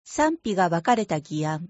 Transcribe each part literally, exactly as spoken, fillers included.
賛否が分かれた議案。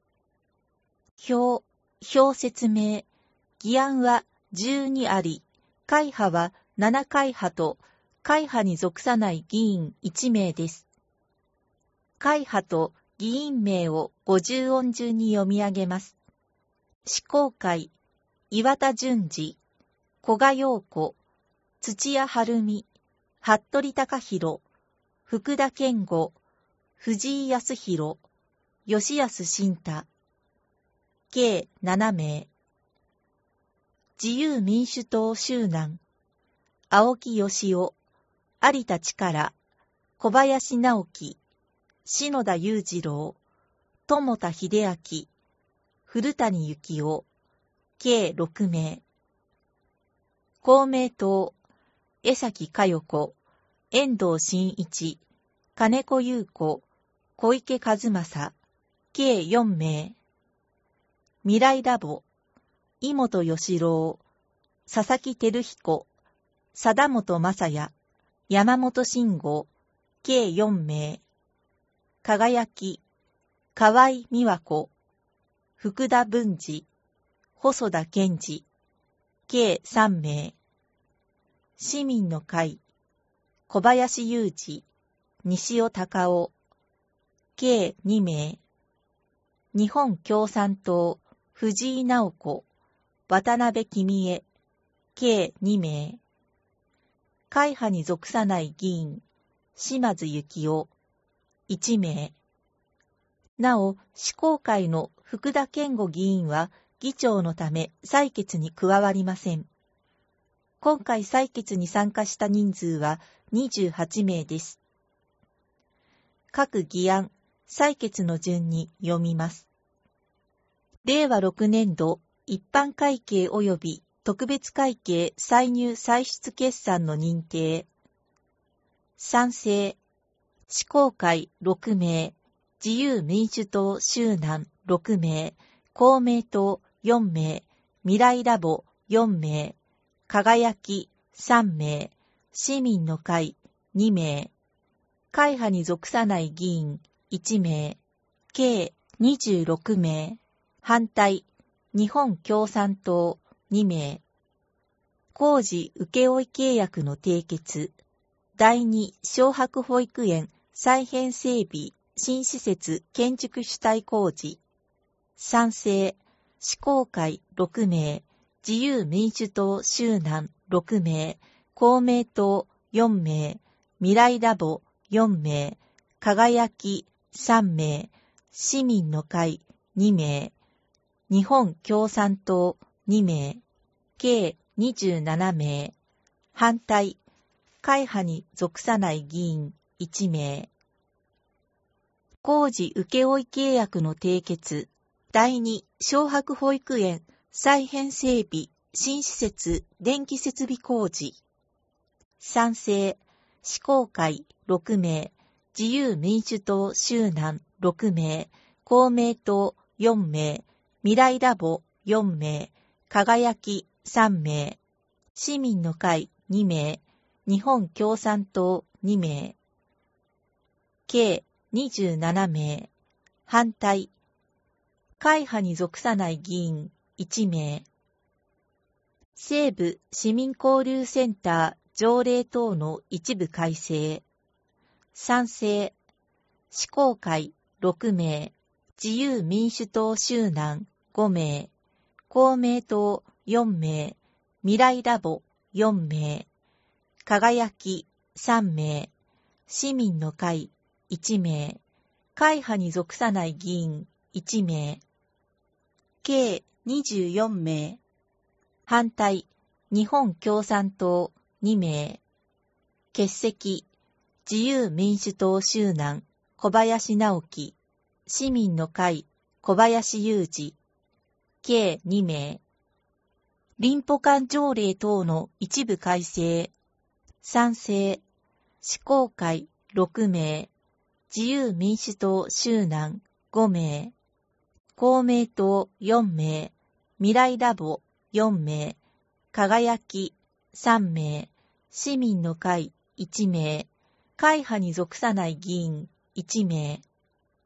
表、表説明。議案はじゅうにあり、会派はなな会派と、会派に属さない議員いち名です。会派と議員名をごじゅう音順に読み上げます。施行会、岩田淳二、古賀陽子、土屋晴美、服部隆弘、福田健吾、藤井康弘、吉安慎太、計なな名。自由民主党周南、青木義夫、有田力、小林直樹、篠田裕次郎、友田秀明、古谷幸夫、計ろく名。公明党、江崎佳代子、遠藤真一、金子優子、小池和正、計よん名。未来ラボ、井本義郎、佐々木照彦、貞本正也、山本慎吾、計よん名。輝き、河合美和子、福田文治、細田健二、計さん名。市民の会、小林雄二、西尾隆夫、計に名。日本共産党、藤井直子、渡辺公江、計に名。会派に属さない議員、島津幸夫、いち名。なお、施行会の福田健吾議員は議長のため採決に加わりません。今回採決に参加した人数はにじゅうはち名です。各議案、採決の順に読みます。れいわろく年度一般会計及び特別会計歳入歳出決算の認定。賛成。施行会ろく名、自由民主党周南ろく名、公明党よん名、未来ラボよん名、輝きさん名、市民の会に名、会派に属さない議員いち名、計にじゅうろく名、反対、日本共産党に名。工事請負契約の締結。だいに小白保育園再編整備新施設建築主体工事。賛成、施行会ろく名、自由民主党周南ろく名、公明党よん名、未来ラボよん名、輝きさん名、市民の会に名、日本共産党に名、計にじゅうなな名、反対、会派に属さない議員いち名。工事請負契約の締結。だいに小白保育園再編整備新施設電気設備工事。賛成、施行会ろく名、自由民主党周南ろく名、公明党よん名、未来ラボよん名、輝きさん名、市民の会に名、日本共産党に名。計にじゅうなな名。反対。会派に属さない議員いち名。西部市民交流センター条例等の一部改正。賛成。施行会ろく名。自由民主党周南ご名。公明党よん名。未来ラボよん名。輝きさん名。市民の会いち名。会派に属さない議員いち名。計にじゅうよん名。反対、日本共産党に名。欠席、自由民主党周南小林直樹、市民の会小林雄二。計に名。林保管条例等の一部改正。賛成、施行会ろく名。自由民主党周南ご名。公明党よん名。未来ラボよん名。輝きさん名。市民の会いち名。会派に属さない議員いち名。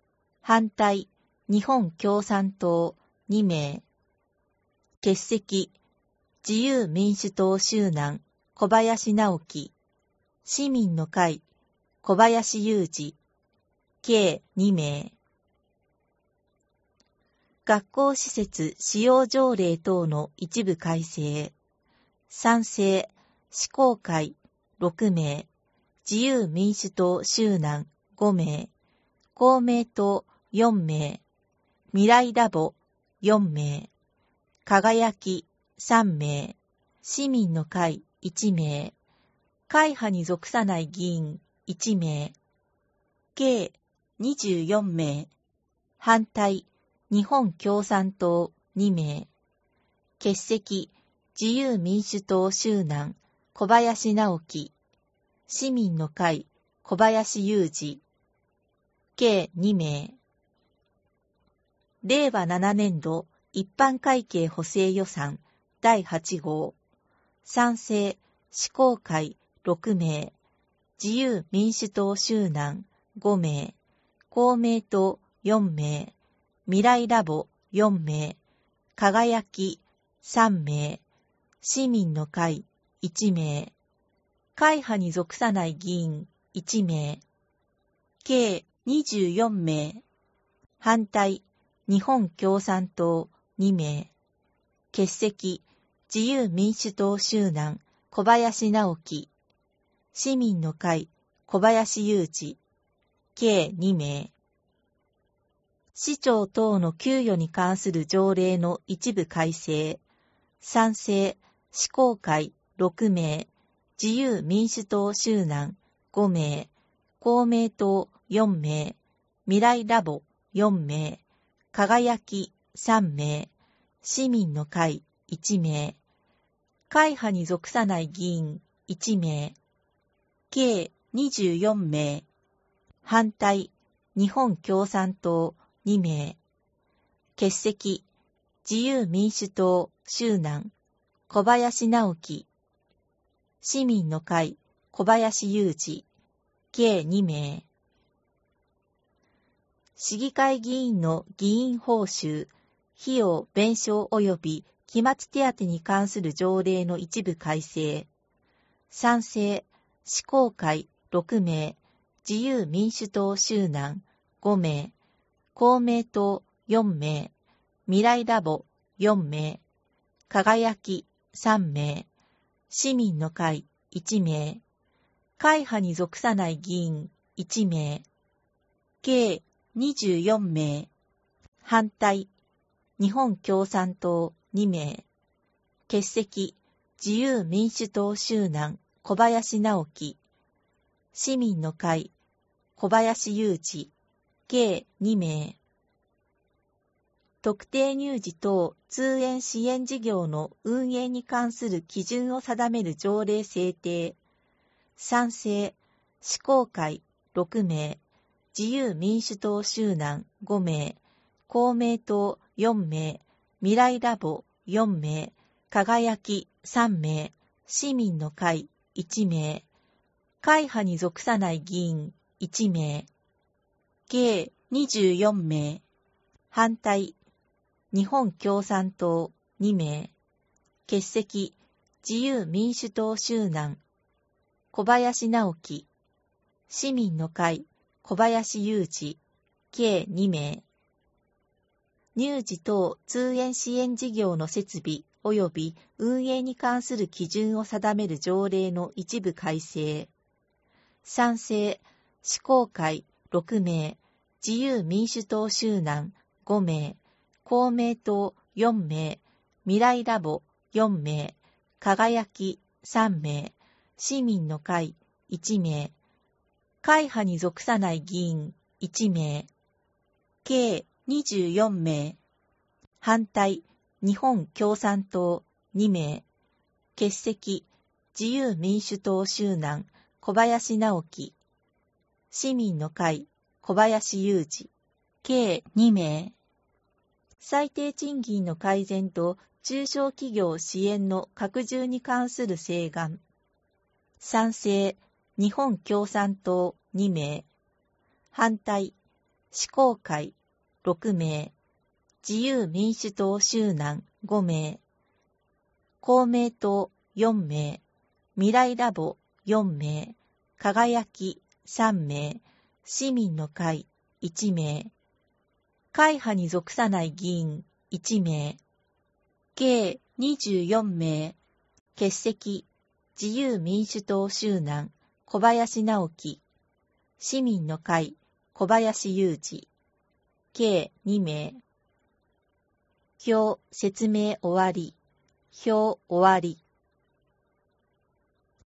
反対、日本共産党にめい。欠席、自由民主党周南、小林直樹。市民の会、小林雄二。計にめい。学校施設使用条例等の一部改正。賛成、施行会ろくめい。自由民主党周南ごめい。公明党よんめい。未来ラボよんめい。輝きさんめい。市民の会いちめい。会派に属さない議員いちめい。計にじゅうよんめい。反対、日本共産党にめい。欠席、自由民主党周南、小林直樹。市民の会、小林雄二。計にめい。れいわななねんど一般会計補正予算だいはちごう。賛成、施行会ろくめい。自由民主党周南ごめい。公明党よんめい。未来ラボよんめい。輝きさんめい。市民の会いちめい。会派に属さない議員いちめい。計にじゅうよんめい。反対、日本共産党にめい。欠席、自由民主党周南、小林直樹。市民の会、小林雄二。計にめい。市長等の給与に関する条例の一部改正。賛成、施行会ろくめい。自由民主党周南ごめい。公明党よんめい。未来ラボよんめい。輝きさんめい。市民の会いちめい。会派に属さない議員いちめい。計にじゅうよんめい。反対、日本共産党にめい。欠席、自由民主党周南、小林直樹。市民の会、小林雄二。計にめい。市議会議員の議員報酬、費用弁償及び期末手当に関する条例の一部改正。賛成、施行会ろくめい。自由民主党周南ごめい。公明党よんめい。未来ラボよんめい。輝きさんめい。市民の会いちめい。会派に属さない議員いちめい。計にじゅうよんめい。反対、日本共産党にめい。欠席、自由民主党周南、小林直樹。市民の会、小林雄二。計にめい。特定乳児等通園支援事業の運営に関する基準を定める条例制定。賛成、施行会ろくめい。自由民主党周南ごめい。公明党よんめい。未来ラボよんめい。輝きさんめい。市民の会いちめい。会派に属さない議員いちめい。計にじゅうよんめい。反対、日本共産党にめい。欠席、自由民主党周南、小林直樹。市民の会、小林雄二。計にめい。乳児等通園支援事業の設備及び運営に関する基準を定める条例の一部改正。賛成、施行会ろくめい。自由民主党周南ごめい。公明党よんめい。未来ラボよんめい。輝きさんめい。市民の会いちめい。会派に属さない議員いちめい。計にじゅうよんめい。反対、日本共産党にめい。欠席、自由民主党周南、小林直樹。市民の会、小林雄二。計にめい。最低賃金の改善と中小企業支援の拡充に関する請願。賛成、日本共産党にめい。反対、 施行会ろくめい、自由民主党周南ごめい、公明党よんめい、未来ラボよんめい、輝きさんめい、市民の会いちめい、会派に属さない議員いちめい、計にじゅうよんめい、欠席、自由民主党周南小林直樹、市民の会小林雄二、計にめい。表説明終わり。表終わり。